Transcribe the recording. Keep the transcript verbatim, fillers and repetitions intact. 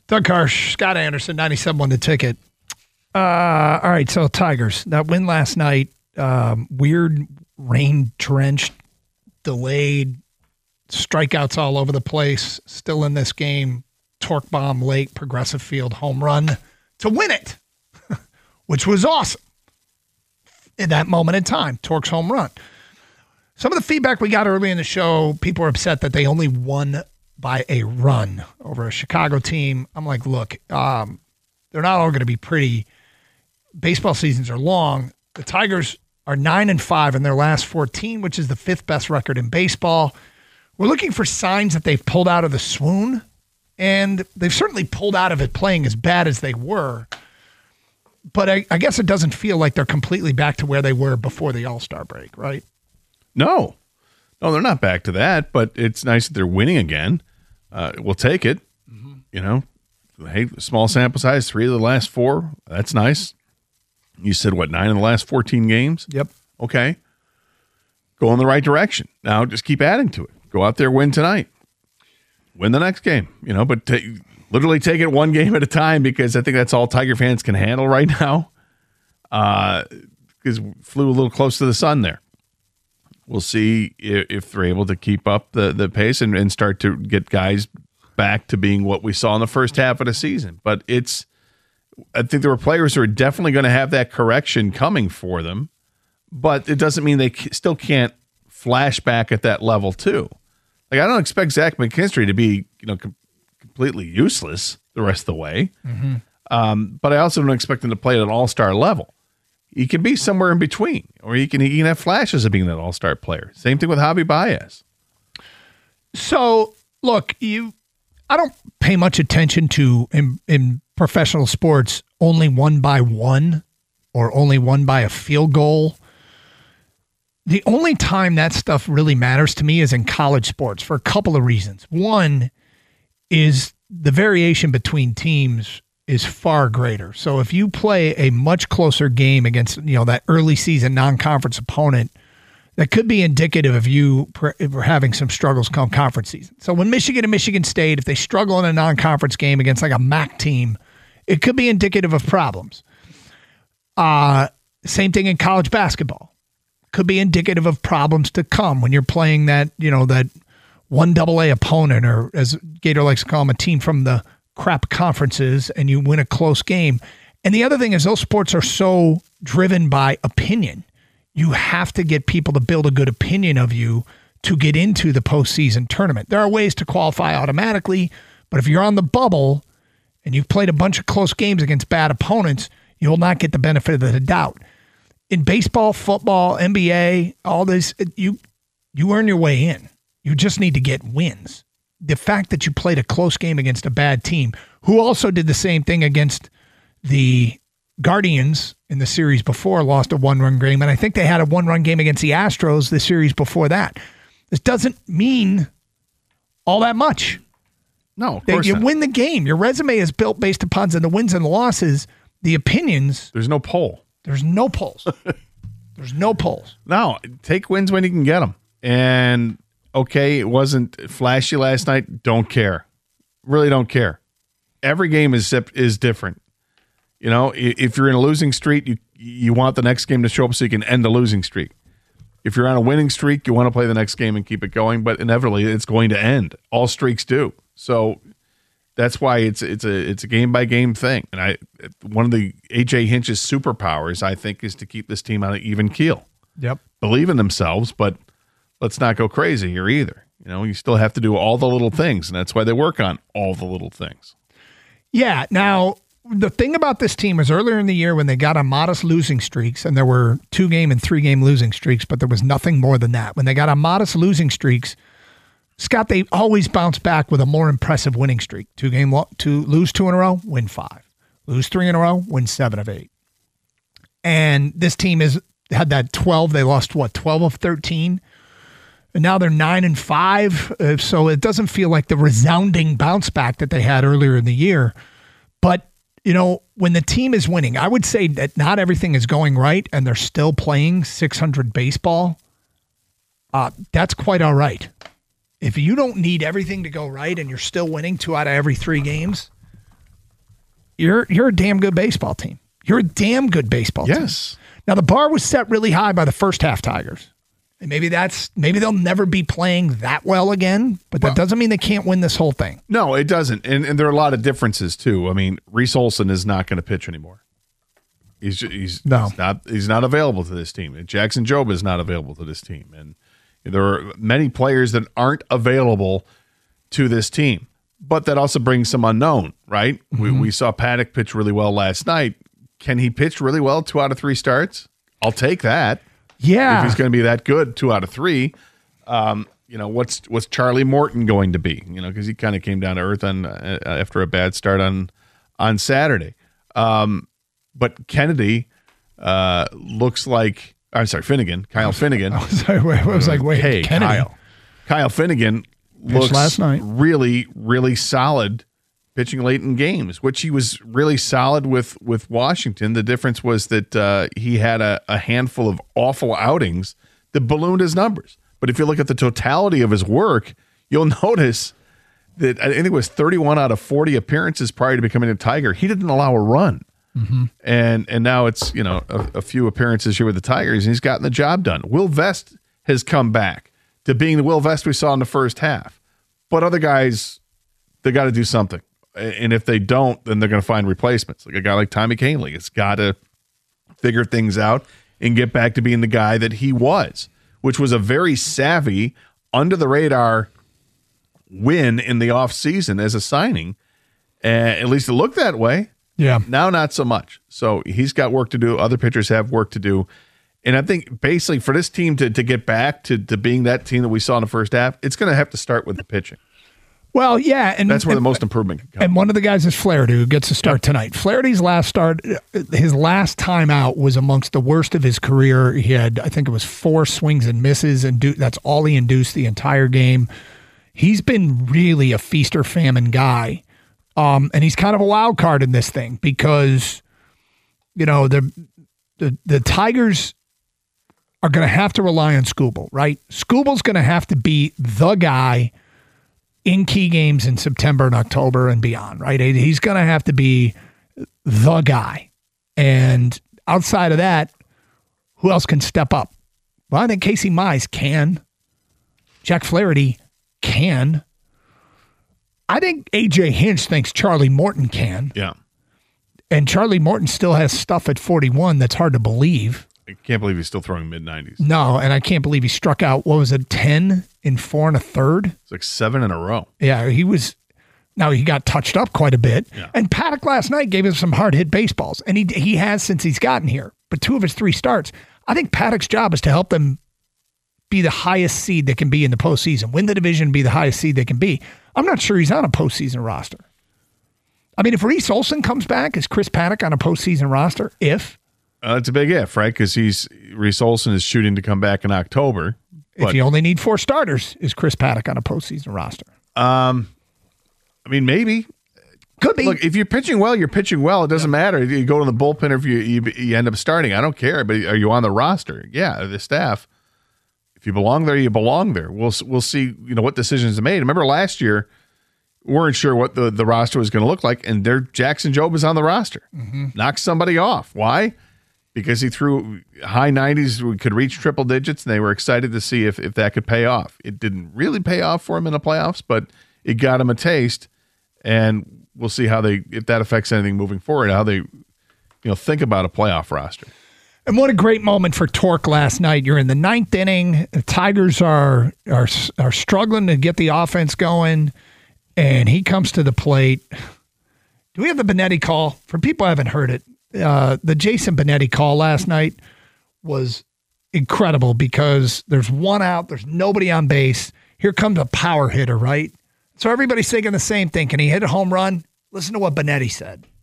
Doug Karsch, Scott Anderson, ninety-seven one The Ticket. Uh, all right, so Tigers, that win last night, um, weird rain-drenched, delayed, strikeouts all over the place, still in this game, torque bomb late, Progressive Field home run to win it, which was awesome in that moment in time, Torque's home run. Some of the feedback we got early in the show, people were upset that they only won by a run over a Chicago team. I'm like, look, um, they're not all going to be pretty. Baseball seasons are long. The Tigers are nine and five in their last fourteen, which is the fifth best record in baseball. We're looking for signs that they've pulled out of the swoon, and they've certainly pulled out of it playing as bad as they were. But I, I guess it doesn't feel like they're completely back to where they were before the All-Star break, right? No. No, they're not back to that, but it's nice that they're winning again. Uh, we'll take it. Mm-hmm. You know, hey, small sample size, three of the last four. That's nice. You said, what, nine in the last fourteen games? Yep. Okay. Go in the right direction. Now just keep adding to it. Go out there, win tonight. Win the next game, you know, but t- literally take it one game at a time, because I think that's all Tiger fans can handle right now. Uh, because flew a little close to the sun there. We'll see if, if they're able to keep up the, the pace and, and start to get guys back to being what we saw in the first half of the season. But it's, I think there were players who are definitely going to have that correction coming for them, but it doesn't mean they c- still can't flash back at that level too. Like, I don't expect Zach McKinstry to be, you know, com- completely useless the rest of the way. Mm-hmm. Um, but I also don't expect him to play at an all-star level. He can be somewhere in between, or he can he can have flashes of being that all-star player. Same thing with Javi Baez. So, look, you, I don't pay much attention to in, in professional sports only one by one or only one by a field goal. The only time that stuff really matters to me is in college sports for a couple of reasons. One is the variation between teams is far greater. So if you play a much closer game against, you know, that early season non-conference opponent, that could be indicative of you per, having some struggles come conference season. So when Michigan and Michigan State, if they struggle in a non-conference game against like a M A C team, it could be indicative of problems. Uh, same thing in college basketball. Could be indicative of problems to come when you're playing that, you know, that one double A opponent, or as Gator likes to call them, a team from the crap conferences, and you win a close game. And the other thing is those sports are so driven by opinion. You have to get people to build a good opinion of you to get into the postseason tournament. There are ways to qualify automatically, but if you're on the bubble and you've played a bunch of close games against bad opponents, you will not get the benefit of the doubt. In baseball, football, N B A, all this, you you earn your way in. You just need to get wins. The fact that you played a close game against a bad team, who also did the same thing against the Guardians in the series before, lost a one-run game, and I think they had a one-run game against the Astros the series before that. This doesn't mean all that much. No, of course You not. win the game. Your resume is built based upon the wins and the losses, the opinions. There's no poll. There's no polls. There's no polls. No, take wins when you can get them. And, okay, it wasn't flashy last night. Don't care. Really don't care. Every game is is different. You know, if you're in a losing streak, you you want the next game to show up so you can end the losing streak. If you're on a winning streak, you want to play the next game and keep it going, but inevitably it's going to end. All streaks do. So that's why it's it's a it's a game by game thing. And I one of the A J Hinch's superpowers, I think, is to keep this team on an even keel. Yep. Believe in themselves, but let's not go crazy here either. You know, you still have to do all the little things, and that's why they work on all the little things. Yeah. Now, the thing about this team is earlier in the year when they got on modest losing streaks, and there were two-game and three-game losing streaks, but there was nothing more than that. When they got on modest losing streaks, Scott, they always bounce back with a more impressive winning streak. Two game, lo- two lose two in a row, win five. Lose three in a row, win seven of eight. And this team has had that twelve. They lost what, twelve of thirteen, and now they're nine and five. Uh, so it doesn't feel like the resounding bounce back that they had earlier in the year. But you know, when the team is winning, I would say that not everything is going right, and they're still playing six hundred baseball. Uh, that's quite all right. If you don't need everything to go right and you're still winning two out of every three games, you're you're a damn good baseball team. You're a damn good baseball team. Yes. Now the bar was set really high by the first half Tigers. And maybe that's maybe they'll never be playing that well again, but that well, doesn't mean they can't win this whole thing. No, it doesn't. And and there are a lot of differences too. I mean, Reese Olson is not going to pitch anymore. He's he's, no. he's not he's not available to this team. And Jackson Jobe is not available to this team. And there are many players that aren't available to this team. But that also brings some unknown, right? Mm-hmm. We we saw Paddock pitch really well last night. Can he pitch really well two out of three starts? I'll take that. Yeah. If he's going to be that good, two out of three, um, you know, what's what's Charlie Morton going to be? You know, because he kind of came down to earth on uh, after a bad start on on Saturday. Um, but Kennedy uh, looks like, I'm sorry, Finnegan, Kyle Finnegan. I was, I was like, wait, hey, Kennedy. Kyle. Kyle Finnegan looks last night. really, really solid pitching late in games, which he was really solid with with Washington. The difference was that uh, he had a, a handful of awful outings that ballooned his numbers. But if you look at the totality of his work, you'll notice that I think it was thirty-one out of forty appearances prior to becoming a Tiger. He didn't allow a run. Mm-hmm. And and now it's, you know, a, a few appearances here with the Tigers, and he's gotten the job done. Will Vest has come back to being the Will Vest we saw in the first half. But other guys, they got to do something. And if they don't, then they're going to find replacements. Like a guy like Tommy Kahnle has got to figure things out and get back to being the guy that he was, which was a very savvy, under-the-radar win in the offseason as a signing. Uh, at least it looked that way. Yeah. Now, not so much. So he's got work to do. Other pitchers have work to do. And I think basically for this team to, to get back to, to being that team that we saw in the first half, it's going to have to start with the pitching. Well, yeah, and that's where and, the most improvement can come. And one of the guys is Flaherty, who gets to start tonight. Flaherty's last start, his last time out was amongst the worst of his career. He had, I think it was four swings and misses, and do, that's all he induced the entire game. He's been really a feast or famine guy, um, and he's kind of a wild card in this thing because, you know, the the, the Tigers are going to have to rely on Skubal, right? Skubal's going to have to be the guy in key games in September and October and beyond, right? He's going to have to be the guy. And outside of that, who else can step up? Well, I think Casey Mize can. Jack Flaherty can. I think A J Hinch thinks Charlie Morton can. Yeah. And Charlie Morton still has stuff at forty-one that's hard to believe. I can't believe he's still throwing mid nineties. No, and I can't believe he struck out, what was it, ten in four and a third? It's like seven in a row. Yeah, he was, now he got touched up quite a bit. Yeah. And Paddock last night gave him some hard-hit baseballs, and he he has since he's gotten here. But two of his three starts, I think Paddock's job is to help them be the highest seed they can be in the postseason, win the division, be the highest seed they can be. I'm not sure he's on a postseason roster. I mean, if Reese Olson comes back, is Chris Paddock on a postseason roster? If? Uh, it's a big if, right? Because he's Reese Olson is shooting to come back in October. If you only need four starters, is Chris Paddock on a postseason roster? Um, I mean, maybe. Could be. Look, if you're pitching well, you're pitching well. It doesn't yeah. matter. You go to the bullpen or if you, you you end up starting. I don't care. But are you on the roster? Yeah, the staff. If you belong there, you belong there. We'll we'll see. You know what decisions are made. Remember last year, we weren't sure what the, the roster was going to look like, and there Jackson Jobe is on the roster. Mm-hmm. Knocked somebody off. Why? Because he threw high nineties, we could reach triple digits, and they were excited to see if, if that could pay off. It didn't really pay off for him in the playoffs, but it got him a taste, and we'll see how they if that affects anything moving forward, how they you know think about a playoff roster. And what a great moment for Torque last night. You're in the ninth inning. The Tigers are are are struggling to get the offense going, and he comes to the plate. Do we have the Benetti call? For people who haven't heard it, Uh, the Jason Benetti call last night was incredible because there's one out, there's nobody on base. Here comes a power hitter, right? So everybody's thinking the same thing. Can he hit a home run? Listen to what Benetti said.